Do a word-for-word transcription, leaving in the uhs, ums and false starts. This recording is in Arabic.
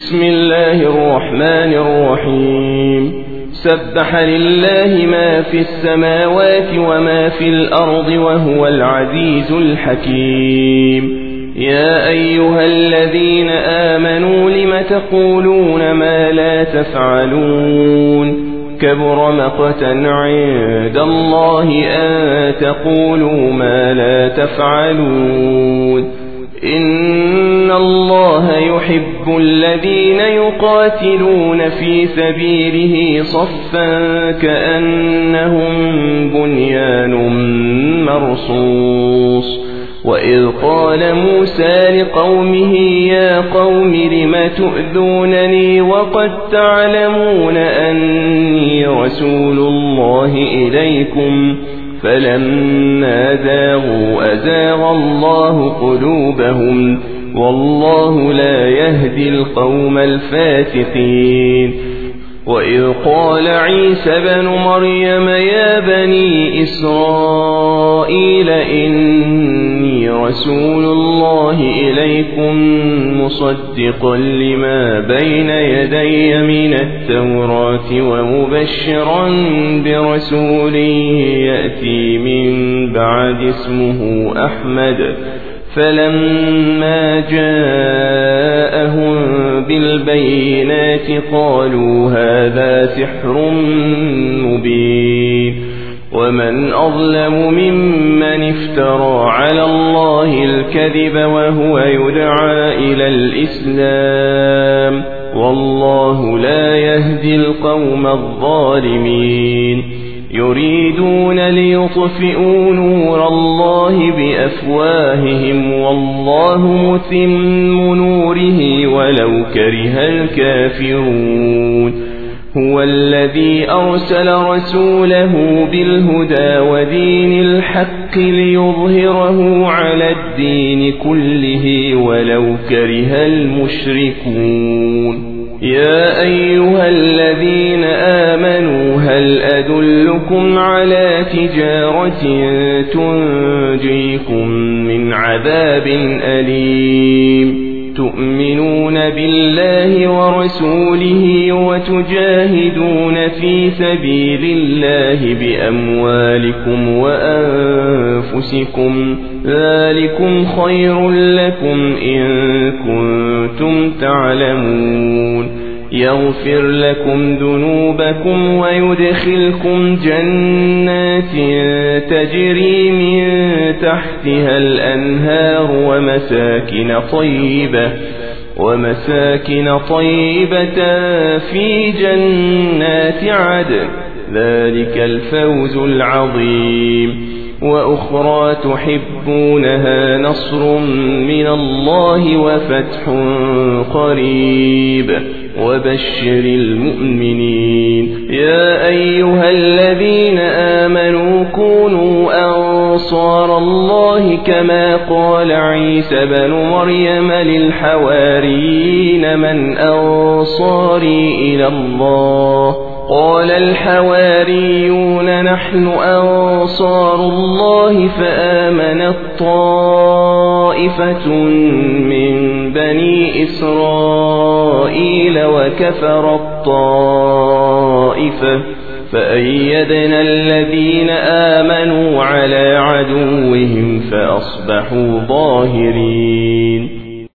بسم الله الرحمن الرحيم سبح لله ما في السماوات وما في الأرض وهو العزيز الحكيم يا أيها الذين آمنوا لم تقولون ما لا تفعلون كبر مقتا عند الله أن تقولوا ما لا تفعلون إن الله يحب الذين يقاتلون في سبيله صفا كأنهم بنيان مرصوص وإذ قال موسى لقومه يا قوم لم تؤذونني وقد تعلمون أني رسول الله إليكم فلما زاغوا أزاغ الله قلوبهم والله لا يهدي القوم الفاسقين وإذ قال عيسى بن مريم يا بني إسرائيل إني رسول الله إليكم مصدقا لما بين يدي من التوراة ومبشرا برسول يأتي من بعد اسمه أحمد فلما جاءهم بالبينات قالوا هذا سحر مبين ومن أظلم ممن افترى على الله الكذب وهو يدعى إلى الإسلام والله لا يهدي القوم الظالمين يريدون ليطفئوا نور الله بأفواههم والله متم نوره ولو كره الكافرون هو الذي أرسل رسوله بالهدى ودين الحق ليظهره على الدين كله ولو كره المشركون يا أيها الذين آمنوا هل أدلكم على تجارة تنجيكم من عذاب أليم تؤمنون بالله ورسوله وتجاهدون في سبيل الله بأموالكم وأنفسكم ذلكم خير لكم إن كنتم تعلمون يغفر لكم ذنوبكم ويدخلكم جنات تجري من تحتها الأنهار ومساكن طيبة ومساكن طيبة في جنات عدن ذلك الفوز العظيم وأخرى تحبونها نصر من الله وفتح قريب وبشر المؤمنين يا أيها الذين آمنوا كونوا أنصار الله كما قال عيسى بن مريم للحواريين من أنصاري إلى الله قال الحواريون نحن أنصار الله فآمنت طائفة من بني إسرائيل وكفرت طائفة فأيدنا الذين آمنوا على عدوهم فأصبحوا ظاهرين